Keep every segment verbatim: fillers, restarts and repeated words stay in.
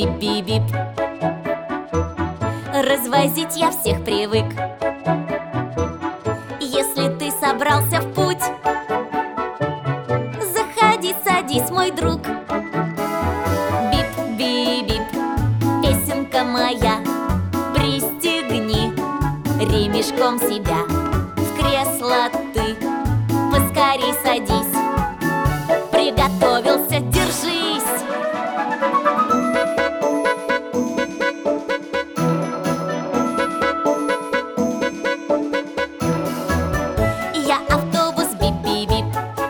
бип-бип-бип. Развозить я всех привык. Если ты собрался в путь, заходи, садись, мой друг. Бип-бип-бип, песенка моя, пристегни ремешком себя. В кресло ты поскорей садись. Приготовился, держись. Я автобус бип-бип-бип,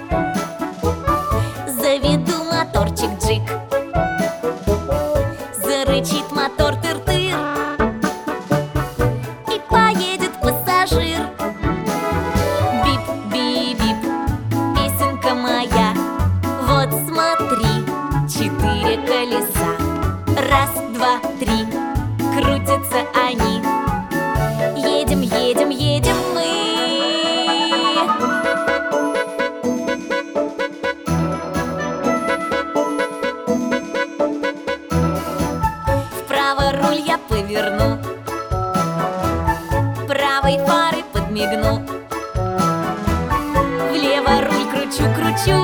заведу моторчик джик. Зарычит мотор тыр-тыр, и поедет пассажир. Бип-бип-бип, песенка моя, вот смотри, четыре колеса. Раз, два, три, крутятся они. Едем, едем, едем мы. Вправо руль я поверну, правой фары подмигну. Влево руль кручу, кручу,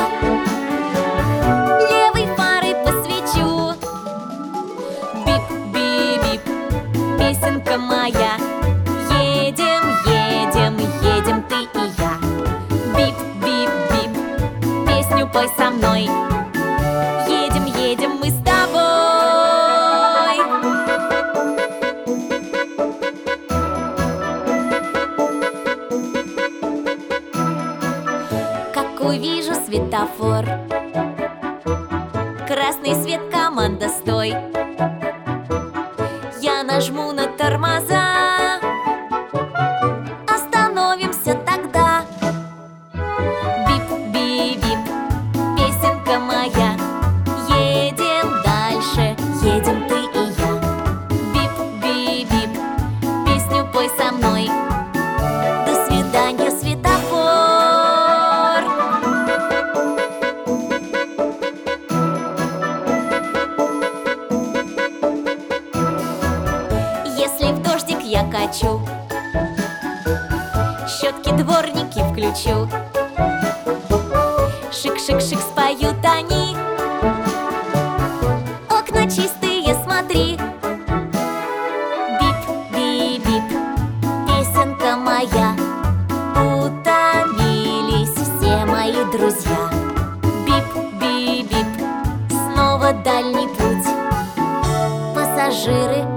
левой фарой посвечу. Бип-бип-бип, песенка моя, едем, едем, едем ты и я. Бип-бип-бип, песню пой со мной. Едем, едем мы с тобой. Как увижу светофор, красный свет, команда, стой. Я нажму на тормоза, остановимся тогда. Бип-бип-бип, песенка моя, едем дальше, едем ты и я. Бип-бип-бип, песню пой со мной. До свидания, светофор. Если в дождик я качу, щетки дворники включу. Шик-шик-шик споют они. Окна чистые, смотри. Бип-бип-бип, песенка моя, утомились все мои друзья. Бип-бип-бип, снова дальний путь. Пассажиры